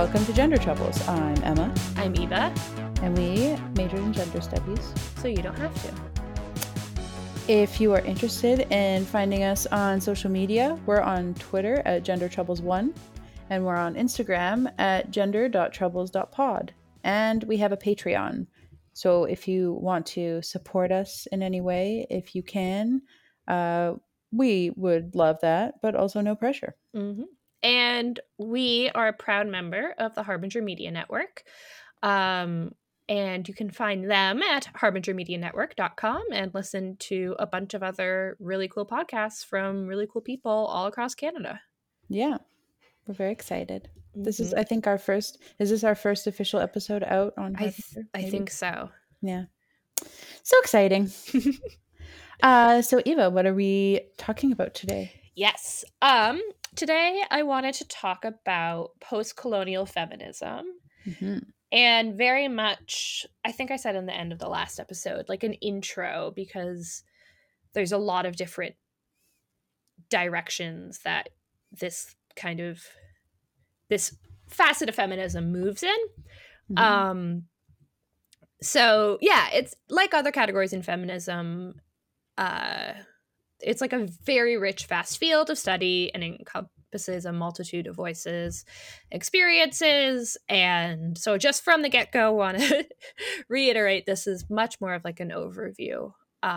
Welcome to Gender Troubles. I'm Emma. I'm Eva. And we majored in gender studies. So you don't have to. If you are interested in finding us on social media, we're on Twitter at GenderTroubles1, and we're on Instagram at gender.troubles.pod. And we have a Patreon. So if you want to support us in any way, if you can, we would love that, but also no pressure. Mm-hmm. And we are a proud member of the Harbinger Media Network. And you can find them at harbingermedianetwork.com and listen to a bunch of other really cool podcasts from really cool people all across Canada. Yeah, we're very excited. Mm-hmm. This is, I think, is this our first official episode out on Harbinger? I think so. Yeah. So exciting. So Eva, what are we talking about today? Yes. Today I wanted to talk about post-colonial feminism. Mm-hmm. And very much, I think I said in the end of the last episode, like an intro, because there's a lot of different directions that this facet of feminism moves in. Mm-hmm. So yeah, it's like other categories in feminism. It's like a very rich, vast field of study and encompasses a multitude of voices, experiences. And so just from the get-go, I want to reiterate, this is much more of like an overview.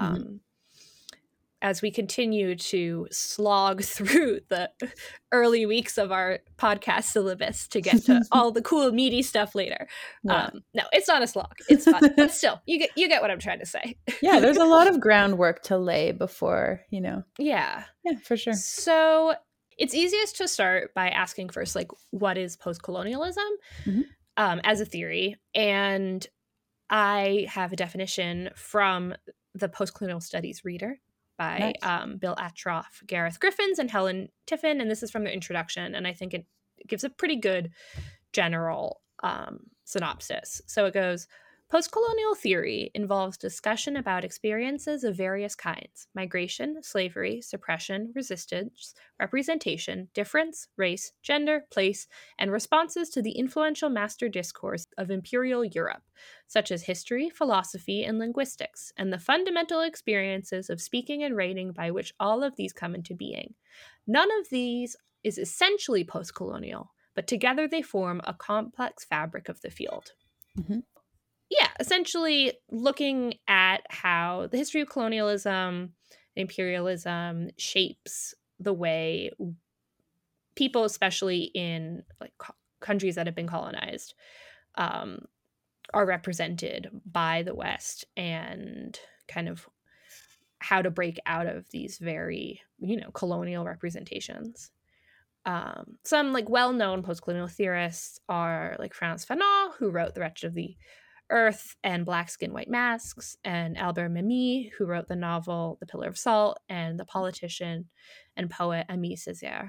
As we continue to slog through the early weeks of our podcast syllabus to get to all the cool, meaty stuff later. Yeah. No, it's not a slog. It's fun. But still, you get what I'm trying to say. Yeah, there's a lot of groundwork to lay before, Yeah. Yeah, for sure. So it's easiest to start by asking first, like, what is post-colonialism as a theory? And I have a definition from the Post-Colonial Studies Reader by Bill Atroff, Gareth Griffins, and Helen Tiffin. And this is from the introduction. And I think it gives a pretty good general synopsis. So it goes, post-colonial theory involves discussion about experiences of various kinds: migration, slavery, suppression, resistance, representation, difference, race, gender, place, and responses to the influential master discourse of imperial Europe, such as history, philosophy, and linguistics, and the fundamental experiences of speaking and writing by which all of these come into being. None of these is essentially post-colonial, but together they form a complex fabric of the field. Mm-hmm. Yeah, essentially looking at how the history of colonialism and imperialism shapes the way people, especially in like countries that have been colonized, are represented by the West, and kind of how to break out of these very, colonial representations. Some like well-known post-colonial theorists are like Frantz Fanon, who wrote The Wretched of the Earth and Black Skin, White Masks, and Albert Memmi, who wrote the novel The Pillar of Salt, and the politician and poet Aimé Césaire.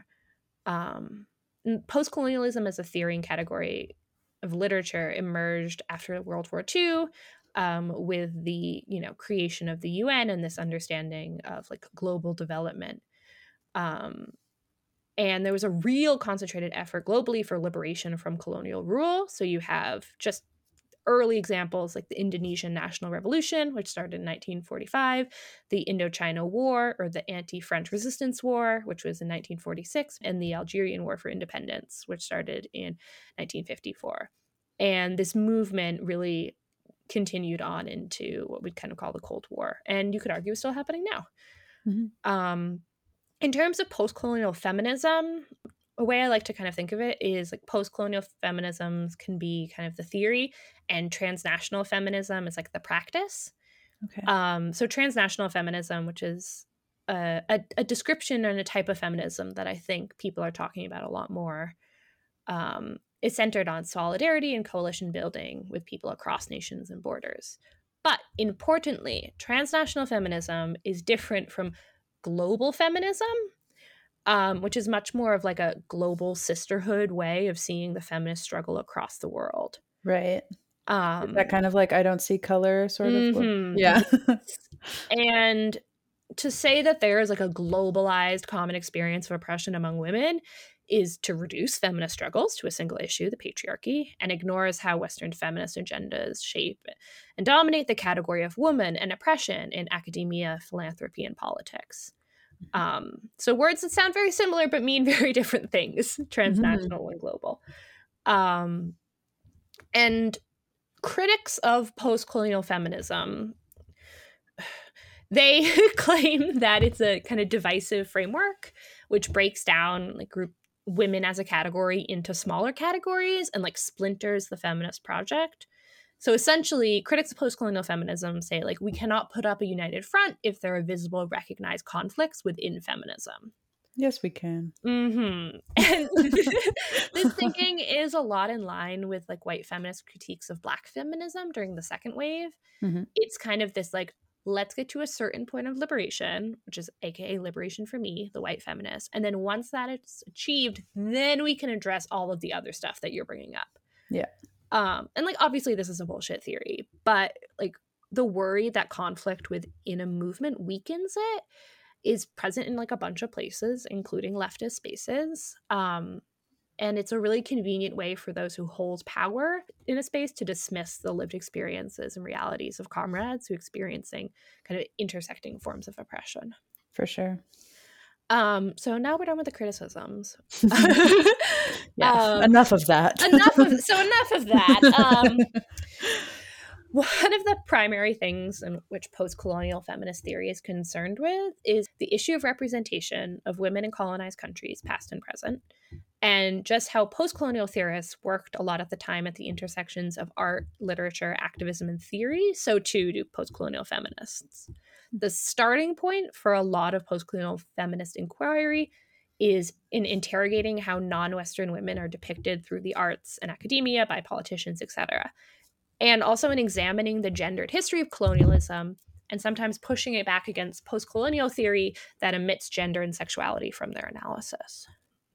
Post-colonialism as a theory and category of literature emerged after World War II, with the creation of the UN and this understanding of like global development. And there was a real concentrated effort globally for liberation from colonial rule. So you have just early examples like the Indonesian National Revolution, which started in 1945, the Indochina War, or the Anti-French Resistance War, which was in 1946, and the Algerian War for Independence, which started in 1954. And this movement really continued on into what we'd kind of call the Cold War. And you could argue it's still happening now. Mm-hmm. In terms of post-colonial feminism, a way I like to kind of think of it is like post-colonial feminisms can be kind of the theory, and transnational feminism is like the practice. Okay. So transnational feminism, which is a description and a type of feminism that I think people are talking about a lot more, is centered on solidarity and coalition building with people across nations and borders. But importantly, transnational feminism is different from global feminism, which is much more of like a global sisterhood way of seeing the feminist struggle across the world. Right. That kind of like I don't see color sort of. Yeah. And to say that there is like a globalized common experience of oppression among women is to reduce feminist struggles to a single issue, the patriarchy, and ignores how Western feminist agendas shape and dominate the category of woman and oppression in academia, philanthropy, and politics. So words that sound very similar but mean very different things, transnational and global. And critics of post-colonial feminism, they claim that it's a kind of divisive framework which breaks down like group women as a category into smaller categories and like splinters the feminist project. So essentially, critics of post-colonial feminism say like we cannot put up a united front if there are visible, recognized conflicts within feminism. Yes, we can. And this thinking is a lot in line with like white feminist critiques of Black feminism during the second wave. It's kind of this like, let's get to a certain point of liberation, which is AKA liberation for me, the white feminist. And then once that is achieved, then we can address all of the other stuff that you're bringing up. Yeah. And like, obviously this is a bullshit theory, but like the worry that conflict within a movement weakens it is present in like a bunch of places, including leftist spaces. And it's a really convenient way for those who hold power in a space to dismiss the lived experiences and realities of comrades who are experiencing kind of intersecting forms of oppression. For sure. So now we're done with the criticisms. Enough of that. enough of that. One of the primary things in which post-colonial feminist theory is concerned with is the issue of representation of women in colonized countries, past and present, and just how post-colonial theorists worked a lot of the time at the intersections of art, literature, activism, and theory. So too do post-colonial feminists. The starting point for a lot of post-colonial feminist inquiry is in interrogating how non-Western women are depicted through the arts and academia by politicians, etc., and also in examining the gendered history of colonialism and sometimes pushing it back against post-colonial theory that omits gender and sexuality from their analysis.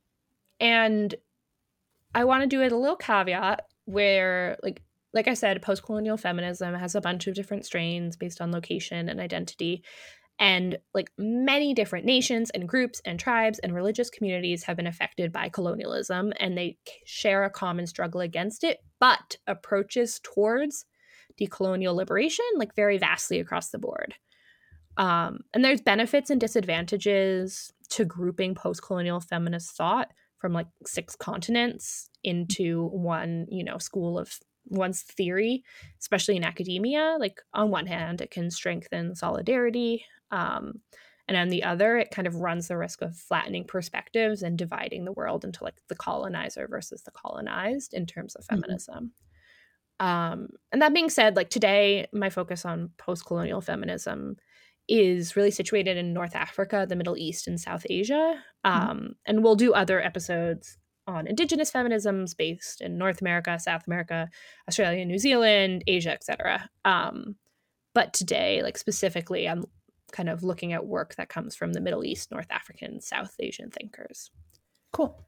And I want to do it a little caveat where, like I said, post-colonial feminism has a bunch of different strains based on location and identity. And like many different nations and groups and tribes and religious communities have been affected by colonialism, and they share a common struggle against it, but approaches towards decolonial liberation like vary vastly across the board. And there's benefits and disadvantages to grouping post-colonial feminist thought from like 6 continents into one, school of one's theory, especially in academia. Like on one hand, it can strengthen solidarity. And on the other, it kind of runs the risk of flattening perspectives and dividing the world into like the colonizer versus the colonized in terms of feminism. And that being said, like today, my focus on post-colonial feminism is really situated in North Africa, the Middle East, and South Asia. And we'll do other episodes on Indigenous feminisms based in North America, South America, Australia, New Zealand, Asia, etc. But today, like specifically, I'm kind of looking at work that comes from the Middle East, North African, South Asian thinkers. Cool.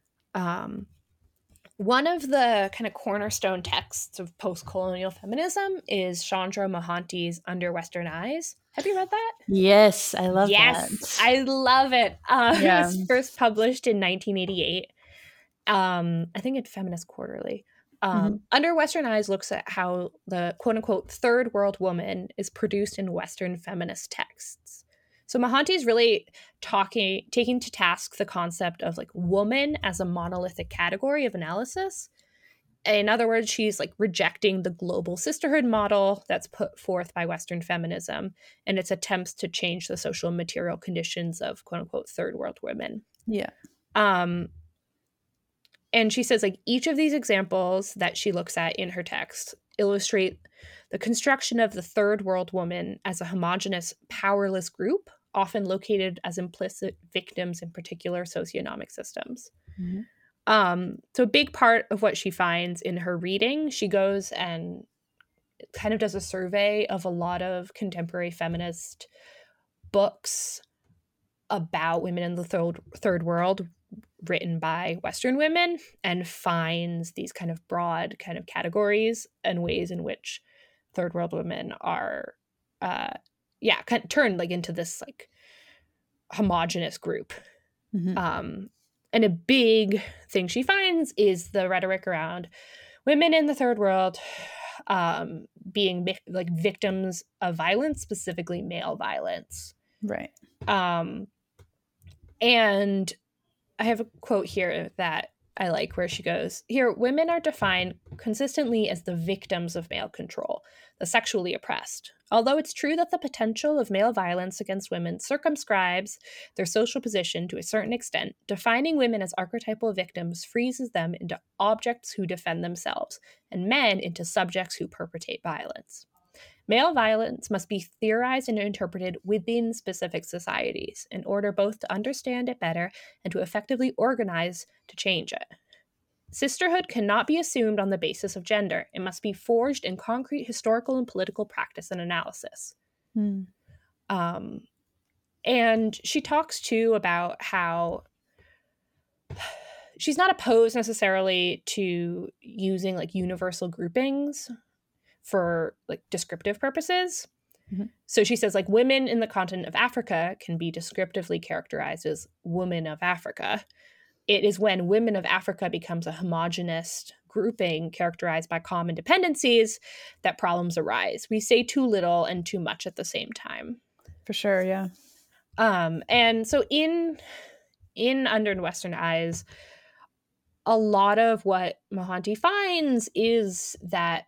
One of the kind of cornerstone texts of post-colonial feminism is Chandra Mohanty's Under Western Eyes. Have you read that? Yes, I love that. Yes, I love it. It was first published in 1988. I think in Feminist Quarterly. Under Western Eyes looks at how the quote-unquote third world woman is produced in Western feminist texts. So Mohanty is really taking to task the concept of like woman as a monolithic category of analysis. In other words, she's like rejecting the global sisterhood model that's put forth by Western feminism and its attempts to change the social and material conditions of quote-unquote third world women. Yeah. And she says like each of these examples that she looks at in her text illustrate the construction of the third world woman as a homogenous, powerless group, often located as implicit victims in particular socioeconomic systems. So a big part of what she finds in her reading, she goes and kind of does a survey of a lot of contemporary feminist books about women in the third world written by Western women, and finds these kind of broad kind of categories and ways in which third world women are kind of turned like into this like homogenous group. And a big thing she finds is the rhetoric around women in the third world being like victims of violence, specifically male violence. Right. And I have a quote here that I like where she goes, here, women are defined consistently as the victims of male control, the sexually oppressed. Although it's true that the potential of male violence against women circumscribes their social position to a certain extent, defining women as archetypal victims freezes them into objects who defend themselves, and men into subjects who perpetrate violence. Male violence must be theorized and interpreted within specific societies in order both to understand it better and to effectively organize to change it. Sisterhood cannot be assumed on the basis of gender. It must be forged in concrete historical and political practice and analysis. And she talks too about how she's not opposed necessarily to using like universal groupings for like descriptive purposes. So she says like women in the continent of Africa can be descriptively characterized as women of Africa. It is when women of Africa becomes a homogenous grouping characterized by common dependencies that problems arise. We say too little and too much at the same time. For sure, yeah. And so in Under Western Eyes, a lot of what Mohanty finds is that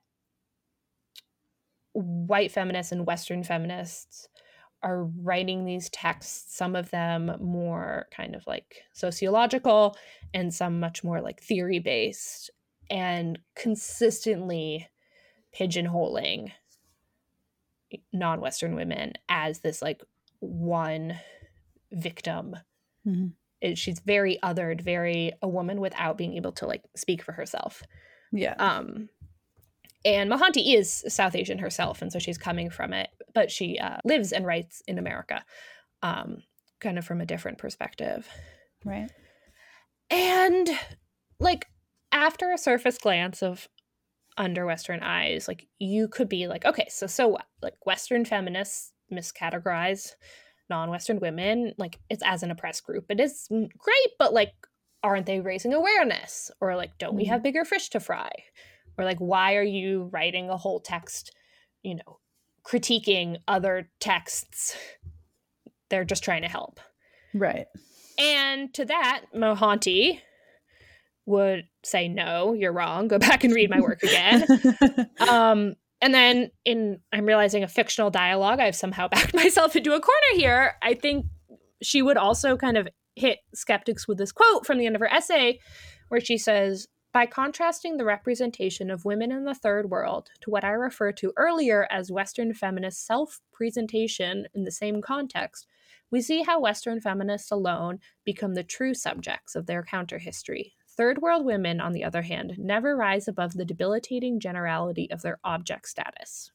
white feminists and Western feminists are writing these texts, some of them more kind of like sociological and some much more like theory-based, and consistently pigeonholing non-Western women as this like one victim. She's very othered, very a woman without being able to like speak for herself. Yeah. And Mohanty is South Asian herself, and so she's coming from it, but she lives and writes in America, kind of from a different perspective. Right. And like after a surface glance of Under Western Eyes, like you could be like, okay, so what? Like Western feminists miscategorize non-Western women like it's as an oppressed group. It is great, but like, aren't they raising awareness? Or like, don't we have bigger fish to fry? Or like, why are you writing a whole text, you know, critiquing other texts? They're just trying to help. Right. And to that, Mohanty would say, no, you're wrong. Go back and read my work again. And then I'm realizing a fictional dialogue, I've somehow backed myself into a corner here. I think she would also kind of hit skeptics with this quote from the end of her essay where she says, by contrasting the representation of women in the third world to what I referred to earlier as Western feminist self-presentation in the same context, we see how Western feminists alone become the true subjects of their counterhistory. Third world women, on the other hand, never rise above the debilitating generality of their object status.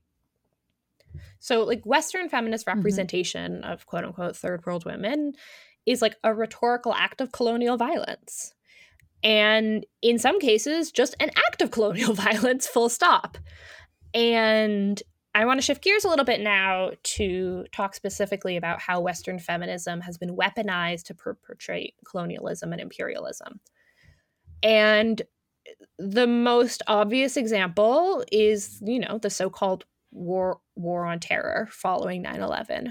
So, like, Western feminist representation of quote-unquote third world women is like a rhetorical act of colonial violence. And in some cases, just an act of colonial violence, full stop. And I want to shift gears a little bit now to talk specifically about how Western feminism has been weaponized to perpetrate colonialism and imperialism. And the most obvious example is, you know, the so-called war on terror following 9/11.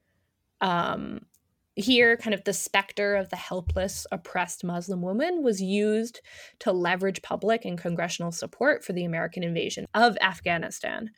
Here, kind of the specter of the helpless, oppressed Muslim woman was used to leverage public and congressional support for the American invasion of Afghanistan.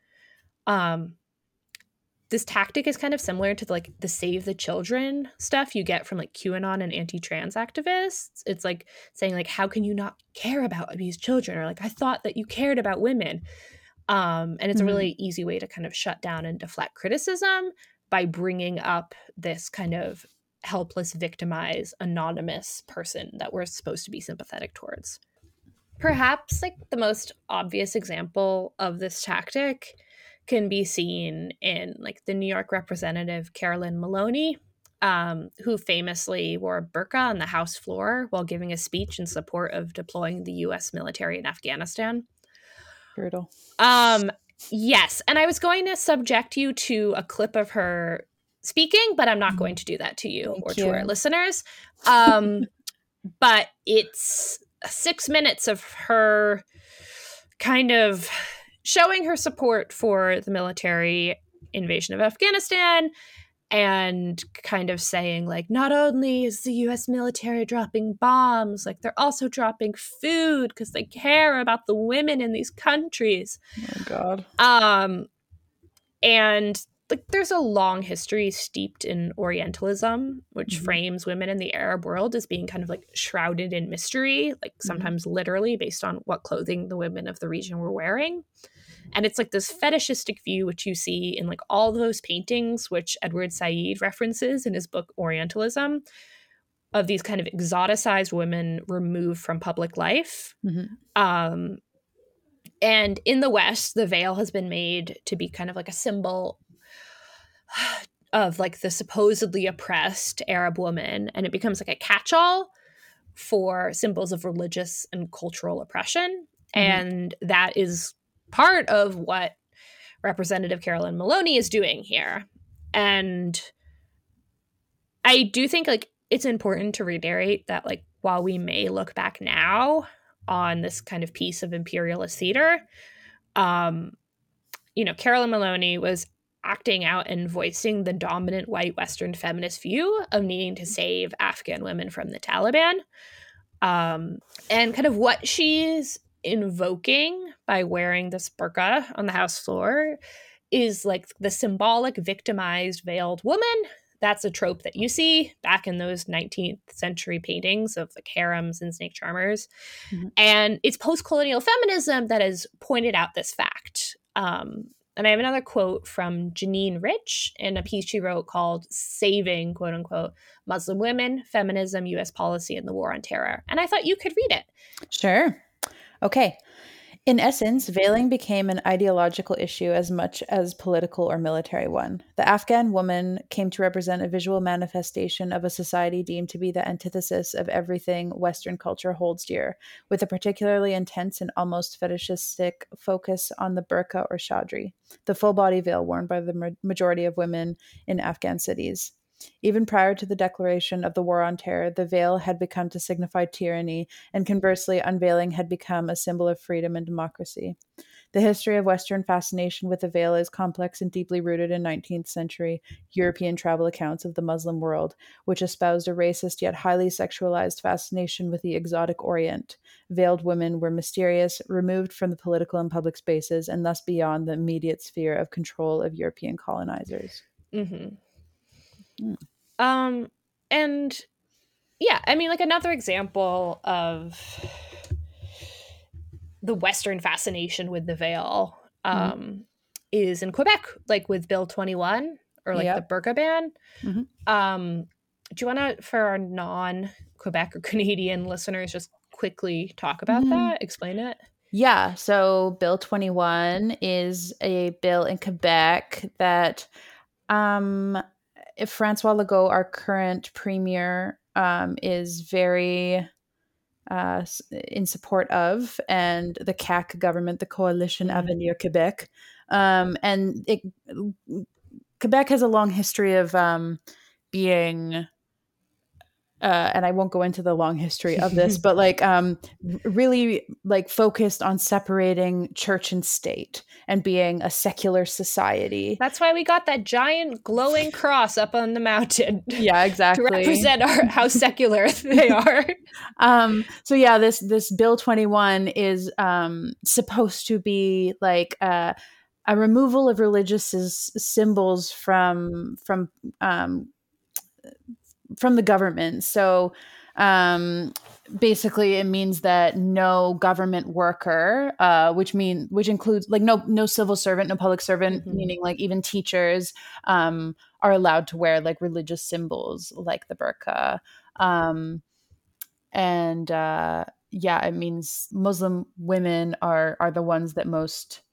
This tactic is kind of similar to like the Save the Children stuff you get from like QAnon and anti-trans activists. It's like saying like, how can you not care about abused children? Or like, I thought that you cared about women. And it's a really easy way to kind of shut down and deflect criticism by bringing up this kind of helpless, victimized, anonymous person that we're supposed to be sympathetic towards. Perhaps like the most obvious example of this tactic can be seen in like the New York representative Carolyn Maloney, who famously wore a burqa on the House floor while giving a speech in support of deploying the U.S. military in Afghanistan. Brutal. Yes, and I was going to subject you to a clip of her speaking, but I'm not going to do that to you to our listeners. but it's 6 minutes of her kind of showing her support for the military invasion of Afghanistan and kind of saying, like, not only is the US military dropping bombs, like, they're also dropping food because they care about the women in these countries. Oh, God. And like, there's a long history steeped in Orientalism, which frames women in the Arab world as being kind of like shrouded in mystery, like sometimes literally based on what clothing the women of the region were wearing. And it's like this fetishistic view, which you see in like all those paintings, which Edward Said references in his book Orientalism, of these kind of exoticized women removed from public life. And in the West, the veil has been made to be kind of like a symbol of like the supposedly oppressed Arab woman. And it becomes like a catch-all for symbols of religious and cultural oppression. And that is part of what Representative Carolyn Maloney is doing here. And I do think like it's important to reiterate that like while we may look back now on this kind of piece of imperialist theater, you know, Carolyn Maloney was acting out and voicing the dominant white Western feminist view of needing to save Afghan women from the Taliban. And kind of what she's invoking by wearing this burqa on the House floor is like the symbolic victimized veiled woman. That's a trope that you see back in those 19th century paintings of like harems and snake charmers. And it's post-colonial feminism that has pointed out this fact. And I have another quote from Janine Rich in a piece she wrote called Saving, quote unquote, Muslim Women, Feminism, U.S. Policy, and the War on Terror. And I thought you could read it. Sure. Okay. In essence, veiling became an ideological issue as much as political or military one. The Afghan woman came to represent a visual manifestation of a society deemed to be the antithesis of everything Western culture holds dear, with a particularly intense and almost fetishistic focus on the burqa or chadri, the full-body veil worn by the majority of women in Afghan cities. Even prior to the declaration of the War on Terror, the veil had become to signify tyranny, and conversely, unveiling had become a symbol of freedom and democracy. The history of Western fascination with the veil is complex and deeply rooted in 19th century European travel accounts of the Muslim world, which espoused a racist yet highly sexualized fascination with the exotic Orient. Veiled women were mysterious, removed from the political and public spaces, and thus beyond the immediate sphere of control of European colonizers. And yeah, I mean, like another example of the Western fascination with the veil is in Quebec, like with Bill 21 or like the burqa ban. Do you want to, for our non-Quebec or Canadian listeners, just quickly talk about that? Explain it. Yeah, so Bill 21 is a bill in Quebec that if Francois Legault, our current premier, is very in support of, and the CAQ government, the Coalition Avenir Quebec. And Quebec has a long history of being... and I won't go into the long history of this, but like really like focused on separating church and state and being a secular society. That's why we got that giant glowing cross up on the mountain. Yeah, exactly. To represent how secular they are. So yeah, this Bill 21 is supposed to be like a removal of religious symbols from the government. So basically it means that no government worker, which includes like no civil servant, no public servant, meaning like even teachers, are allowed to wear like religious symbols like the burqa. Yeah, it means Muslim women are the ones that most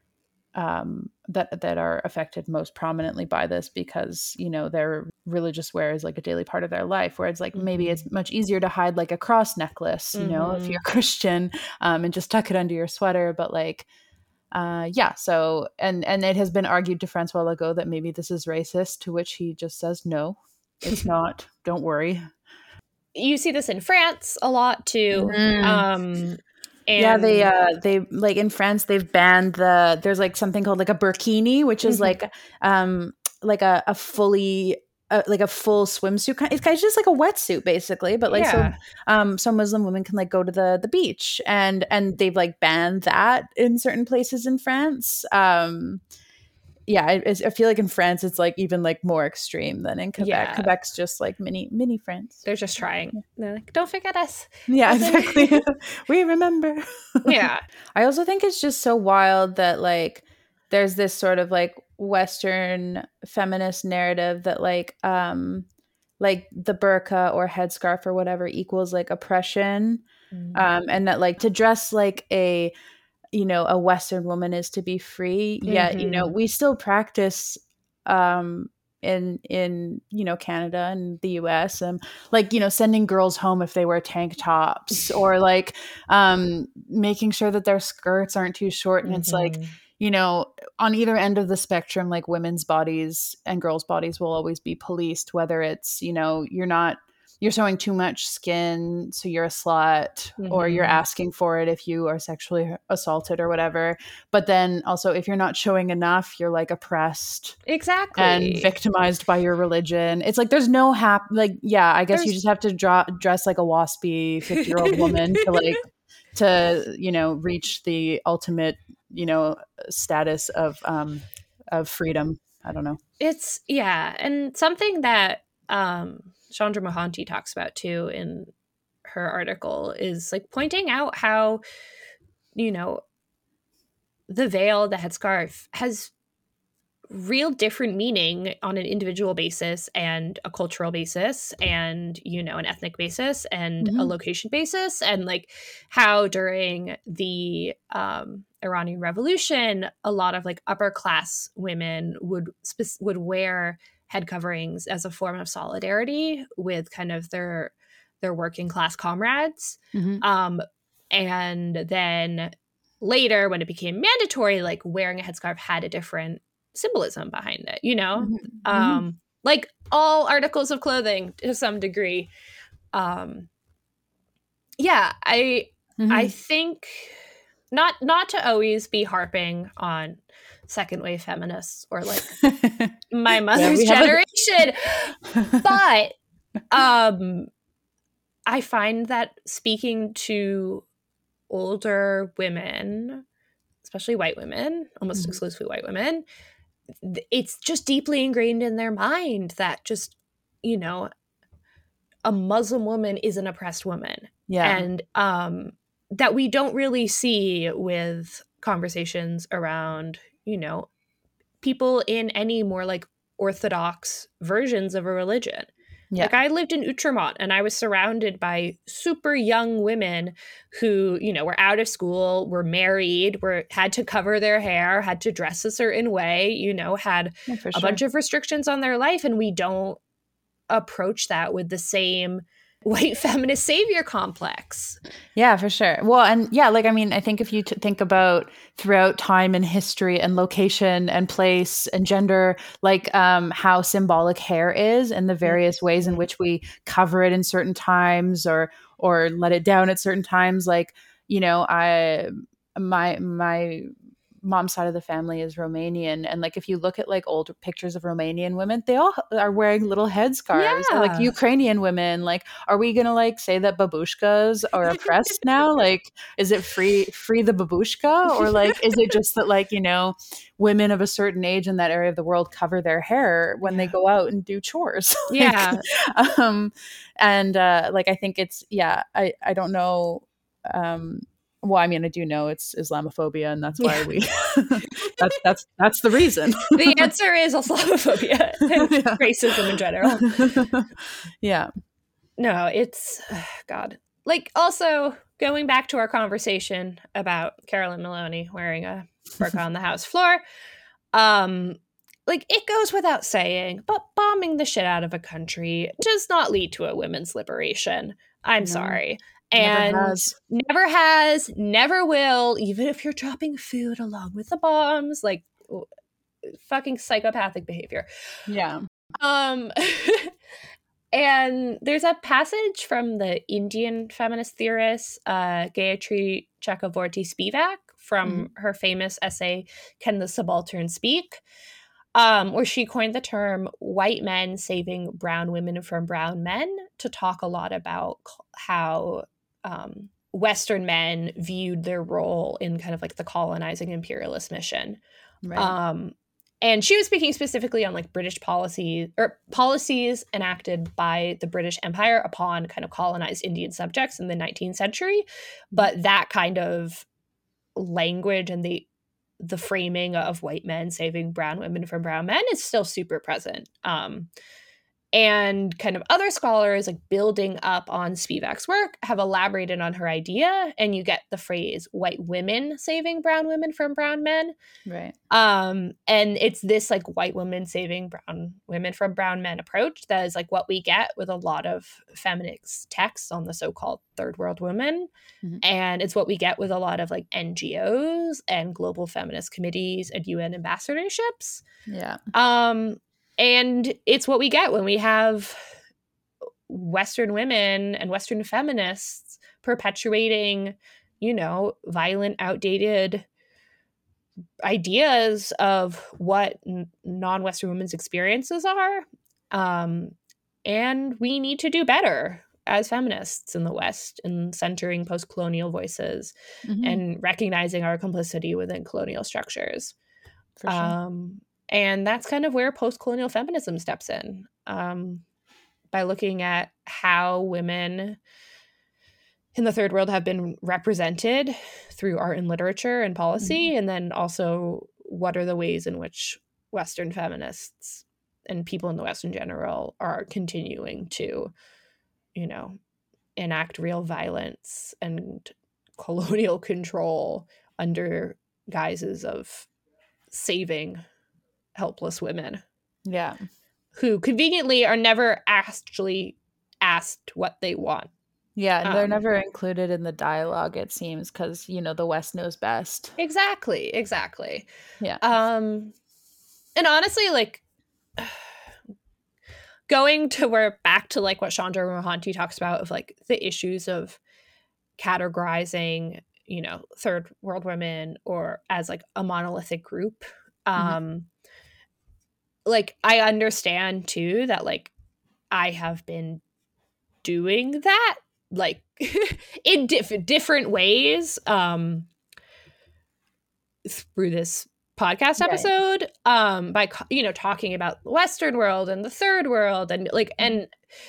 that are affected most prominently by this, because you know their religious wear is like a daily part of their life, where it's like maybe it's much easier to hide like a cross necklace, you know, if you're Christian, and just tuck it under your sweater. But like yeah, so and it has been argued to Francois Legault that maybe this is racist, to which he just says no, it's not, don't worry. you see this in France a lot too. Mm. Yeah, And they like in France they've banned there's like something called like a burkini, which is like a fully like a full swimsuit kind. It's kind of just like a wetsuit basically, but like yeah. so Muslim women can like go to the beach, and they've like banned that in certain places in France. Yeah, I feel like in France it's like even like more extreme than in Quebec. Yeah. Quebec's just like mini France. They're just trying. They're like, don't forget us. Yeah, exactly. We remember. Yeah. I also think it's just so wild that like there's this sort of like Western feminist narrative that like the burqa or headscarf or whatever equals like oppression. And that like to dress like a Western woman is to be free, yet we still practice um in Canada and the US, like sending girls home if they wear tank tops, or like making sure that their skirts aren't too short. And it's like on either end of the spectrum, like women's bodies and girls' bodies will always be policed, whether it's you're showing too much skin, so you're a slut, or you're asking for it if you are sexually assaulted or whatever. But then also, if you're not showing enough, you're like oppressed, exactly, and victimized by your religion. It's like there's no I guess you just have to dress like a waspy 50-year-old woman to reach the ultimate status of freedom. I don't know. It's and something that Chandra Mohanty talks about too in her article is like pointing out how the veil, the headscarf, has real different meaning on an individual basis and a cultural basis and an ethnic basis and a location basis, and like how during the Iranian Revolution a lot of like upper class women would wear head coverings as a form of solidarity with kind of their working class comrades. And then later, when it became mandatory, like wearing a headscarf had a different symbolism behind it, like all articles of clothing to some degree. I think not to always be harping on second wave feminists or like my mother's generation, but I find that speaking to older women, especially white women, almost exclusively white women, it's just deeply ingrained in their mind that just a Muslim woman is an oppressed woman. And that we don't really see with conversations around people in any more like orthodox versions of a religion. Like I lived in Outremont and I was surrounded by super young women who, were out of school, were married, had to cover their hair, had to dress a certain way, had a bunch of restrictions on their life. And we don't approach that with the same white feminist savior complex. Yeah, for sure. Well, and I think if you think about throughout time and history and location and place and gender, like how symbolic hair is and the various ways in which we cover it in certain times or let it down at certain times, like my mom's side of the family is Romanian, and like if you look at like old pictures of Romanian women, they all are wearing little headscarves. Or like Ukrainian women, like are we gonna like say that babushkas are oppressed now? Like is it free the babushka, or like is it just that like women of a certain age in that area of the world cover their hair when they go out and do chores? And like I think it's I don't know. Well, I mean, I do know it's Islamophobia, and that's why we that's the reason. The answer is Islamophobia and racism in general. Yeah. No, it's God. Like also going back to our conversation about Carolyn Maloney wearing a burqa on the House floor, like it goes without saying, but bombing the shit out of a country does not lead to a women's liberation. I'm sorry. And never has, never will, even if you're dropping food along with the bombs, like fucking psychopathic behavior. Yeah. And there's a passage from the Indian feminist theorist Gayatri Chakravorty Spivak from her famous essay, Can the Subaltern Speak? Where she coined the term white men saving brown women from brown men to talk a lot about how Western men viewed their role in kind of like the colonizing imperialist mission. Right. And she was speaking specifically on like British policy or policies enacted by the British Empire upon kind of colonized Indian subjects in the 19th century. But that kind of language and the framing of white men saving brown women from brown men is still super present. And kind of other scholars, like building up on Spivak's work, have elaborated on her idea, and you get the phrase white women saving brown women from brown men. Right. And it's this like white women saving brown women from brown men approach that is like what we get with a lot of feminist texts on the so-called third world women. And it's what we get with a lot of like NGOs and global feminist committees and UN ambassadorships. Yeah. And it's what we get when we have Western women and Western feminists perpetuating, you know, violent, outdated ideas of what non-Western women's experiences are. And we need to do better as feminists in the West in centering post-colonial voices and recognizing our complicity within colonial structures. For sure. And that's kind of where post-colonial feminism steps in, by looking at how women in the third world have been represented through art and literature and policy, and then also what are the ways in which Western feminists and people in the West in general are continuing to, you know, enact real violence and colonial control under guises of saving helpless women. Yeah. Who conveniently are never actually asked what they want. Yeah, and they're never included in the dialogue, it seems, because, you know, the West knows best. Exactly. Yeah. And honestly, like, going to back to like what Chandra Mohanty talks about of like the issues of categorizing, you know, third world women or as like a monolithic group. Like, I understand too that like I have been doing that like in different ways through this podcast episode, by, you know, talking about the Western world and the third world and like, and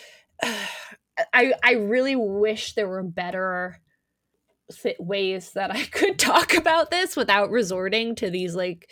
I really wish there were better ways that I could talk about this without resorting to these like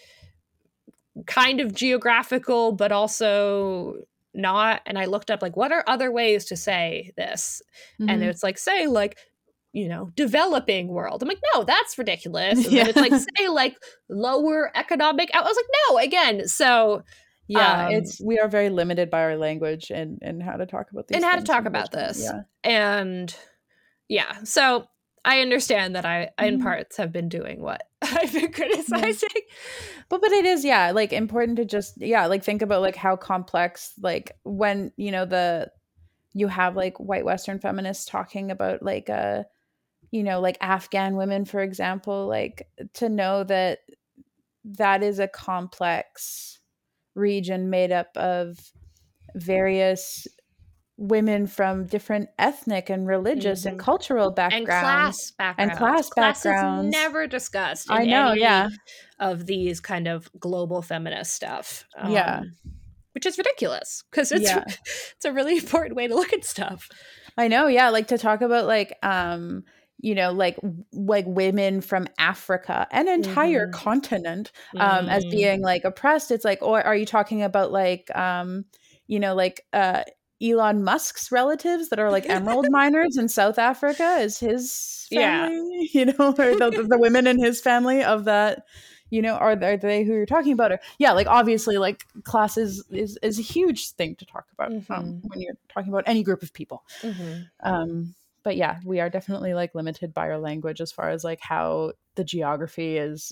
kind of geographical but also not. And I looked up like what are other ways to say this, and it's like, say like, you know, developing world. I'm like, no, that's ridiculous. And then it's like, say like lower economic. I was like, no, again. So yeah, we are very limited by our language and how to talk about these and how to talk about this. And yeah, so I understand that I in parts have been doing what I've been criticizing. But it is, yeah, like important to just, yeah, like think about like how complex, like when, you know, you have like white Western feminists talking about like, you know, like Afghan women, for example, like to know that that is a complex region made up of various women from different ethnic and religious and cultural backgrounds and class backgrounds is never discussed in any of these kind of global feminist stuff, which is ridiculous because it's a really important way to look at stuff. I know, yeah, like to talk about like you know, like women from Africa, an entire continent, as being like oppressed. It's like, or are you talking about like you know, like Elon Musk's relatives that are like emerald miners in South Africa? Is his family, you know, or the women in his family of that, you know, are they who you're talking about? Or like obviously like class is a huge thing to talk about when you're talking about any group of people. But yeah, we are definitely like limited by our language as far as like how the geography is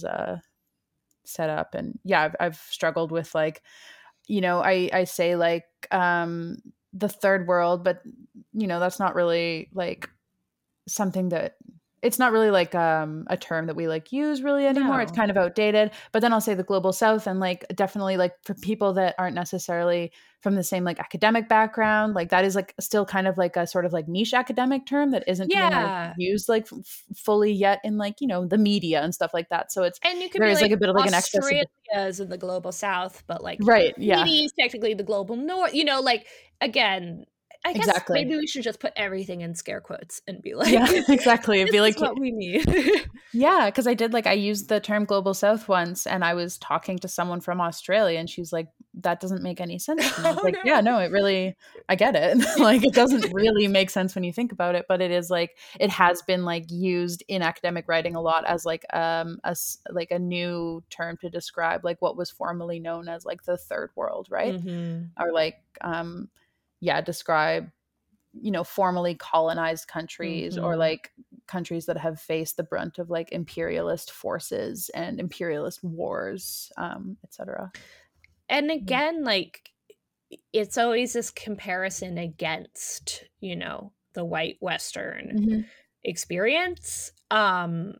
set up. And yeah, I've struggled with like, you know, I say like the third world, but that's not really like something that it's not really like a term that we like use really anymore. It's kind of outdated. But then I'll say the global south, and like definitely like for people that aren't necessarily from the same like academic background, like that is like still kind of like a sort of like niche academic term that isn't being like used like fully yet in like the media and stuff like that. So and you could there be is like a bit of like an Australia is in the global south, but like right, yeah, is technically the global north. Like again. I guess exactly. Maybe we should just put everything in scare quotes and be like, yeah, exactly. It'd be like what we need. Yeah, because I used the term global south once, and I was talking to someone from Australia, and she's like, that doesn't make any sense to me. I was like, yeah, no, I get it. Like, it doesn't really make sense when you think about it, but it is like, it has been like used in academic writing a lot as like a new term to describe like what was formerly known as like the third world, right? Or like describe formally colonized countries or like countries that have faced the brunt of like imperialist forces and imperialist wars, etc. And again, like it's always this comparison against the white Western experience, and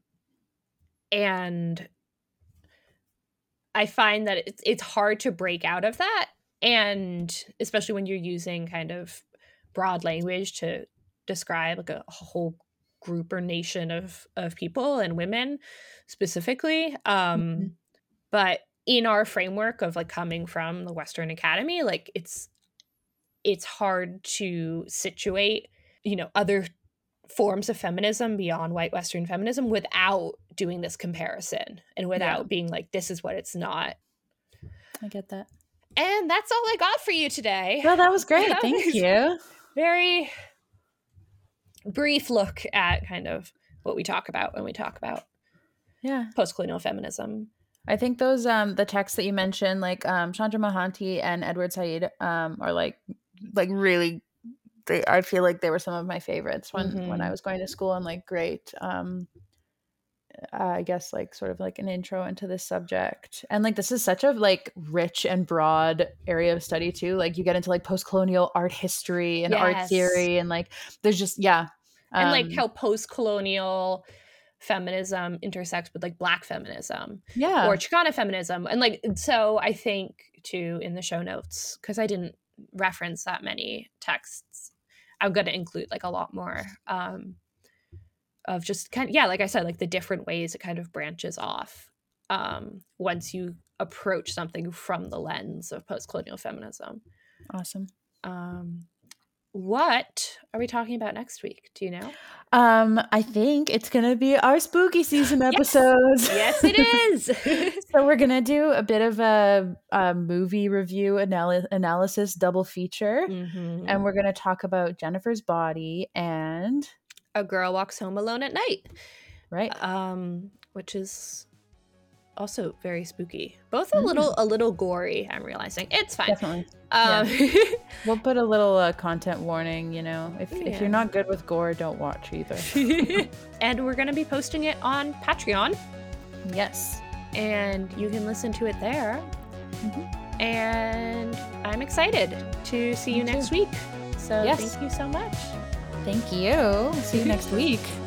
I find that it's hard to break out of that, and especially when you're using kind of broad language to describe like a whole group or nation of people and women specifically. But in our framework of like coming from the Western Academy, like it's hard to situate, other forms of feminism beyond white Western feminism without doing this comparison and without being like, this is what it's not. I get that. And that's all I got for you today. Well, that was great. Thank you. Very brief look at kind of what we talk about when we talk about post-colonial feminism. I think those the texts that you mentioned, like Chandra Mohanty and Edward Said, are like really. I feel like they were some of my favorites when I was going to school, and like great. I guess like sort of like an intro into this subject, and like this is such a like rich and broad area of study too. Like you get into like post-colonial art history and art theory, and like there's just and like how post-colonial feminism intersects with like Black feminism, or Chicana feminism, and like so I think too in the show notes, because I didn't reference that many texts, I'm going to include like a lot more of just kind of, like I said, like the different ways it kind of branches off once you approach something from the lens of post-colonial feminism. Awesome. What are we talking about next week? Do you know? I think it's going to be our spooky season episodes. Yes, it is. So we're going to do a bit of a movie review analysis double feature. And we're going to talk about Jennifer's Body and A Girl Walks Home Alone at Night. Right. Which is also very spooky. Both a little gory, I'm realizing. It's fine. Definitely. We'll put a little content warning, if you're not good with gore, don't watch either. And we're going to be posting it on Patreon. Yes. And you can listen to it there. And I'm excited to see you next week. So thank you so much. Thank you. See you next week.